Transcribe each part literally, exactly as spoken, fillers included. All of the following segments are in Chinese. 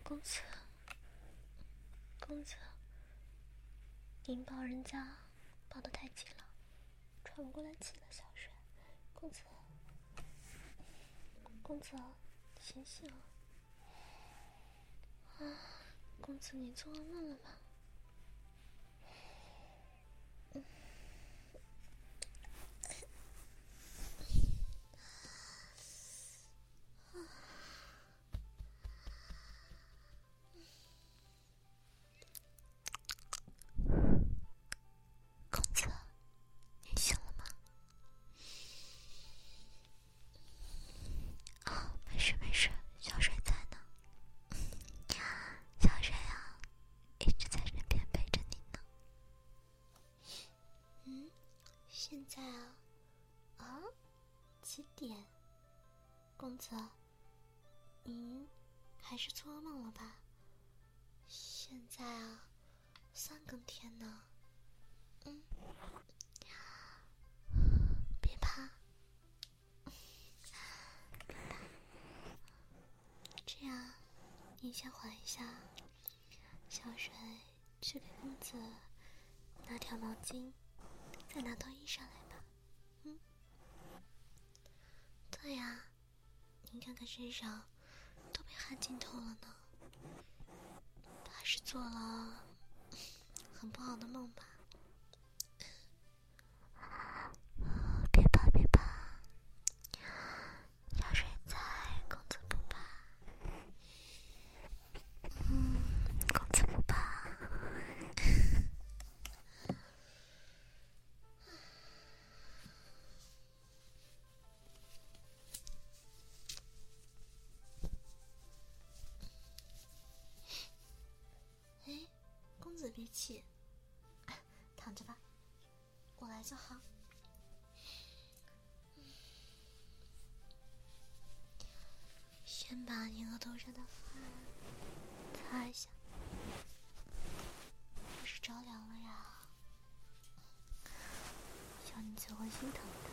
公子，公子，您抱人家抱得太紧了，喘不过来气了。小水，公子，公子，醒醒啊！公子，你做噩梦了吗？嗯。公子，你醒了吗？啊、哦，没事没事，小水在呢。小水啊，一直在身边陪着你呢。嗯，现在啊，啊，几点？公子，您还是做噩梦了吧？现在啊，三更天呢。嗯，别怕，别怕。这样，你先缓一下。小水去给公子拿条毛巾，再拿套衣裳来吧。嗯，对呀，您看看身上都被汗浸透了呢，怕是做了很不好的梦吧？别怕别怕，小水在，公子不怕。嗯，公子不怕。哎，公子别气，躺着吧，我来就好。先把你额头上的汗擦一下，是不是着凉了呀？小女子会心疼的。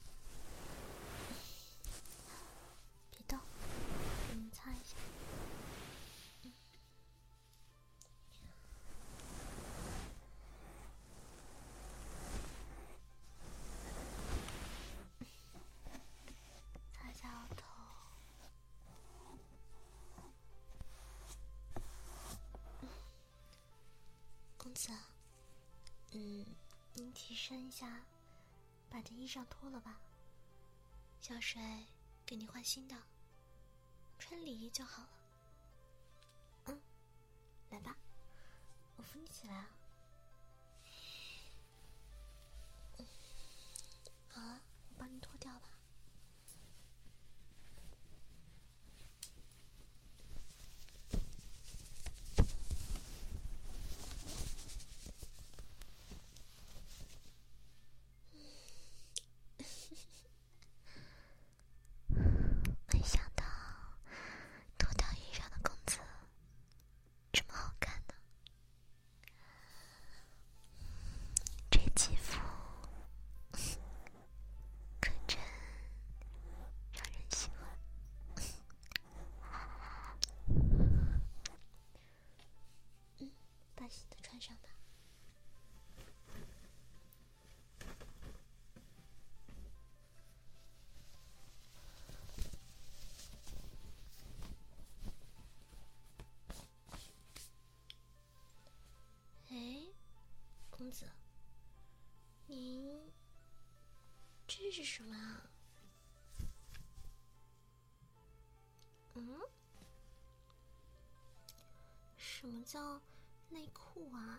别动，给你擦一下。嗯，擦一下额头。公子，嗯，您起身一下，把这衣裳脱了吧。小水给你换新的，穿里衣就好了。嗯，来吧，我扶你起来啊。嗯，好了，我帮你脱掉吧。没想到脱掉衣裳的公子这么好看呢，这肌肤可真让人喜欢。嗯，把新的穿上吧。哎，公子，您这是什么啊？嗯？什么叫内裤啊？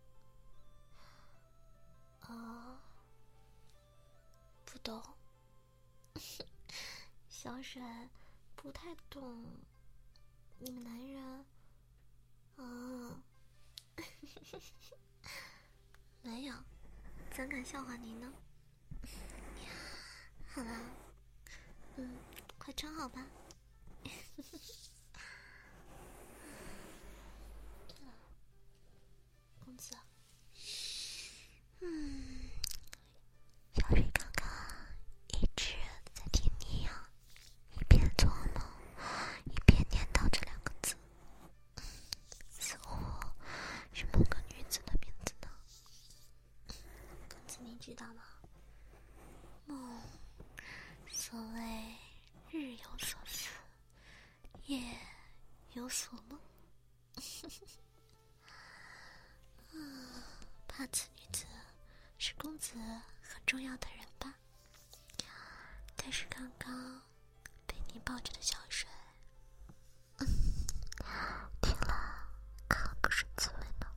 哦，不懂。小水不太懂，你们男人啊，没有，怎敢笑话您呢？好啦，嗯，快穿好吧。对了，公子，嗯，小水刚刚一直在听你啊，一边做梦一边念叨这两个字。 夜有所梦。啊，怕此女子是公子很重要的人吧？但是刚刚被你抱着的小水，听了可不是滋味呢。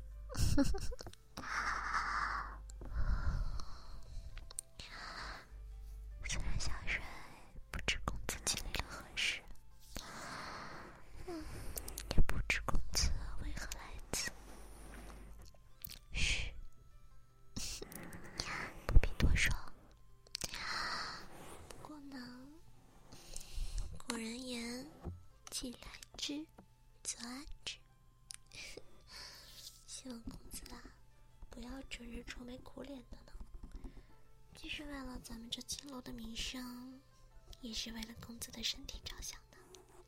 虽然小水不知公子经历了何事，嗯，也不知公子为何来此。嘘，不必多说。不过呢，古人言，既来之，则安之。希望公子啊，不要整日愁眉苦脸的呢。既是为了咱们这青楼的名声，也是为了公子的身体着想的。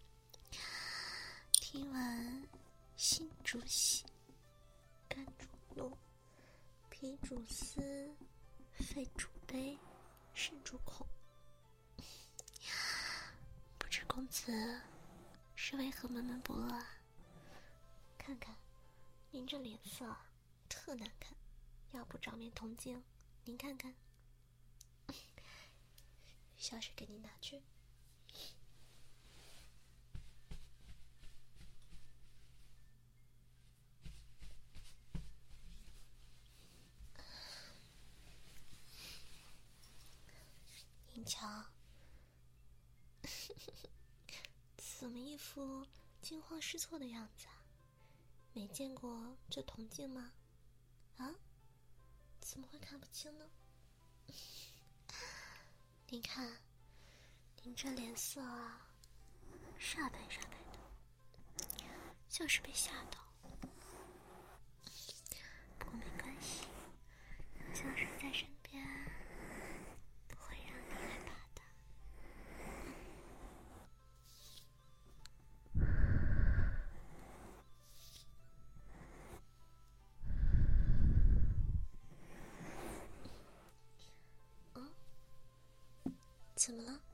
听闻心主喜，肝主怒，脾主思，肺主悲，肾主恐。不知公子是为何闷闷不乐啊？看看您这脸色特难看，要不找面铜镜您看看。小水给您拿去。您瞧，怎么一副惊慌失措的样子啊？没见过这铜镜吗？啊？怎么会看不清呢？您看，您这脸色啊，煞白煞白的，像是被吓到。不过没关系，小水在身边，不会让你害怕的。嗯？怎么了？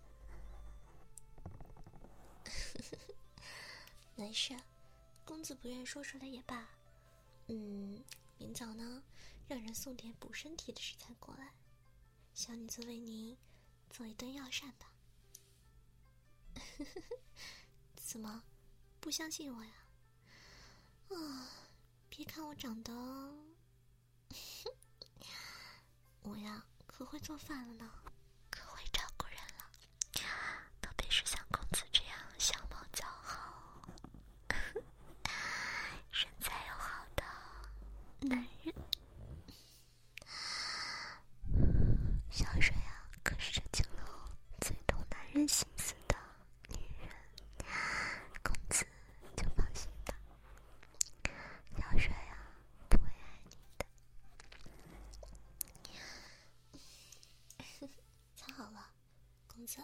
没事，公子不愿说出来也罢。嗯，明早呢，让人送点补身体的食材过来，小女子为您做一顿药膳吧。怎么，不相信我呀？啊，别看我长得，我呀可会做饭了呢，可会照顾人了，特别是像公子这样相貌姣好、身材又好的男人。小水啊，可是这青楼最懂男人心思的女人，公子就放心吧。小水啊，不会害你的。藏好了，公子。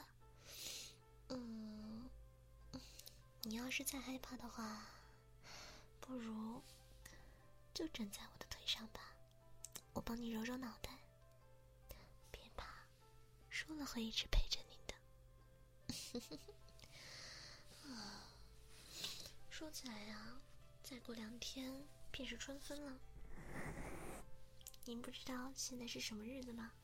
嗯，你要是再害怕的话，不如就枕在我的腿上吧，我帮你揉揉脑袋。别怕，说了会一直陪着你的。啊，说起来呀，再过两天便是春分了。您不知道现在是什么日子吗？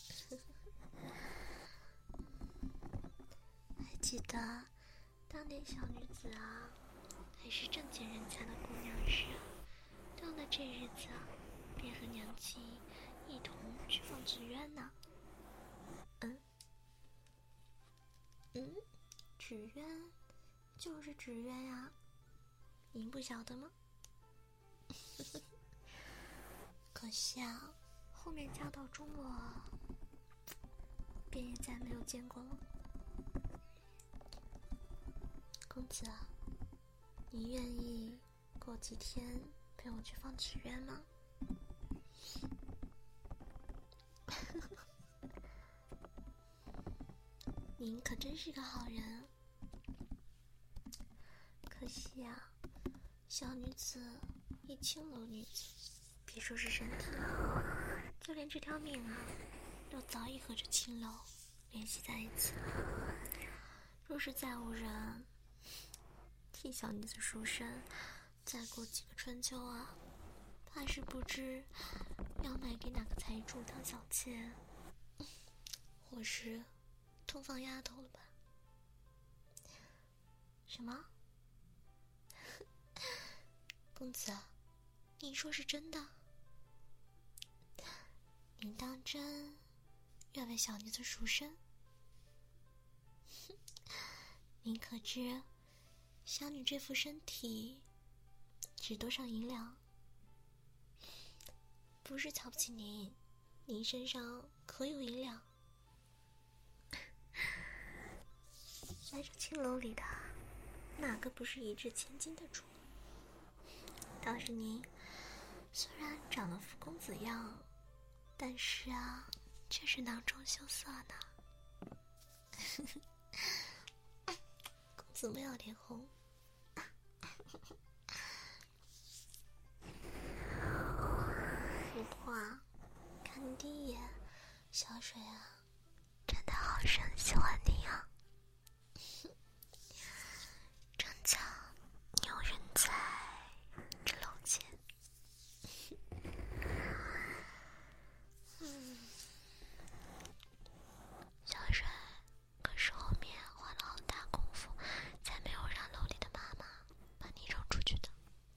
还记得当年小女子啊，还是正经人家的姑娘时，到了这日子啊，便和娘亲一同去放纸鸢呢。嗯嗯，纸鸢就是纸鸢呀，您不晓得吗？可惜啊，后面家道中落，便也再没有见过了。公子啊，你愿意过几天陪我去放纸鸢吗？您可真是个好人。可惜啊，小女子一青楼女子，别说是身体，就连这条命啊，都早已和这青楼联系在一起了。若是再无人， 替小女子赎身，再过几个春秋啊，怕是不知要卖给哪个财主当小妾，或是通房丫头了吧？什么？公子，你说是真的？您当真愿为小女子赎身？您可知小女这副身体值多少银两？不是瞧不起您，您身上可有银两？来这青楼里的哪个不是一掷千金的主？倒是您虽然长了副公子样，但是啊，却是囊中羞涩呢。公子不要脸红。不过啊，看你第一眼，小水啊，真的好生喜欢你啊。正巧你有人在这楼前。嗯，小水，可是后面花了好大功夫，才没有让楼里的妈妈把你扔出去的。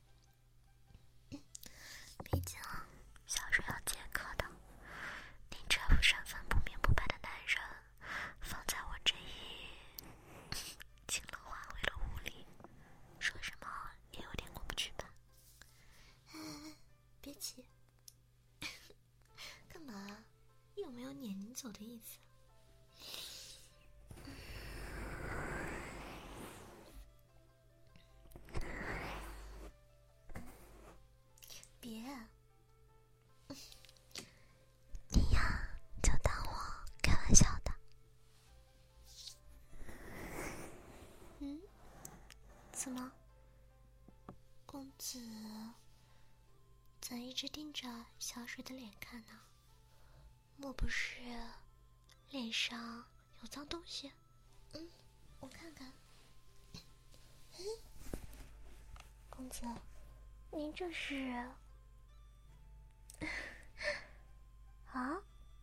毕竟小水要接客的，你这副身份不明不白的男人，放在我这一清了化为了无礼，说什么也有点过不去吧？别急，干嘛？有没有撵您走的意思？别，你呀，就当我开玩笑的。嗯？怎么？公子怎一直盯着小水的脸看呢？莫不是脸上有脏东西？嗯，我看看。嗯，公子，您这是啊？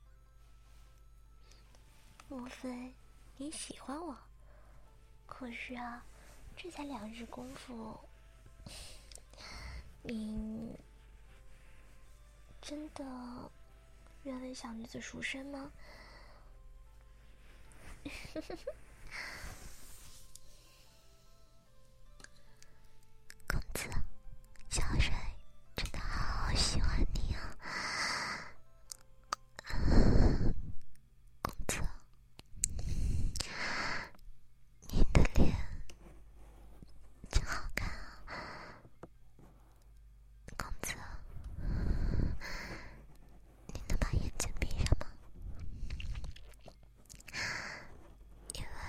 莫非你喜欢我？可是啊，这才两日功夫，您真的愿为小女子赎身吗？公子，小水真的好喜欢你啊！公子，你的脸真好看啊！公子，你能把眼睛闭上吗？因为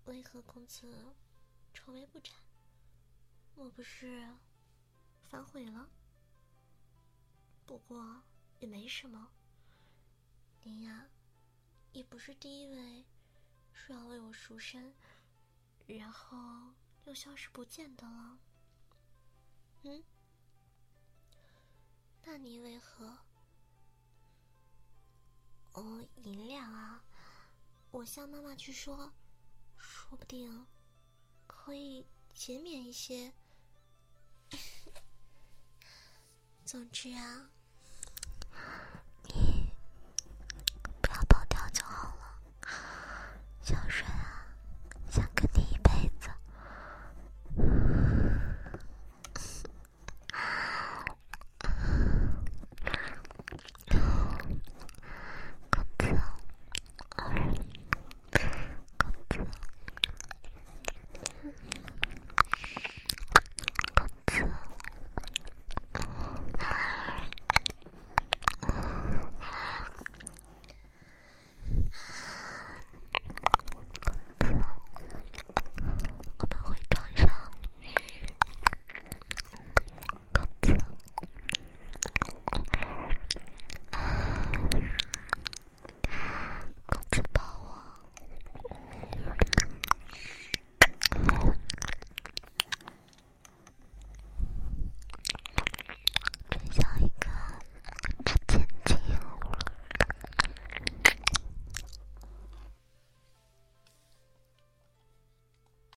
为何公子愁眉不展？莫不是反悔了？不过也没什么，您呀，也不是第一位说要为我赎身，然后又消失不见的了。嗯？那你为何？哦，银两啊，我向妈妈去说，说不定可以减免一些。总之啊，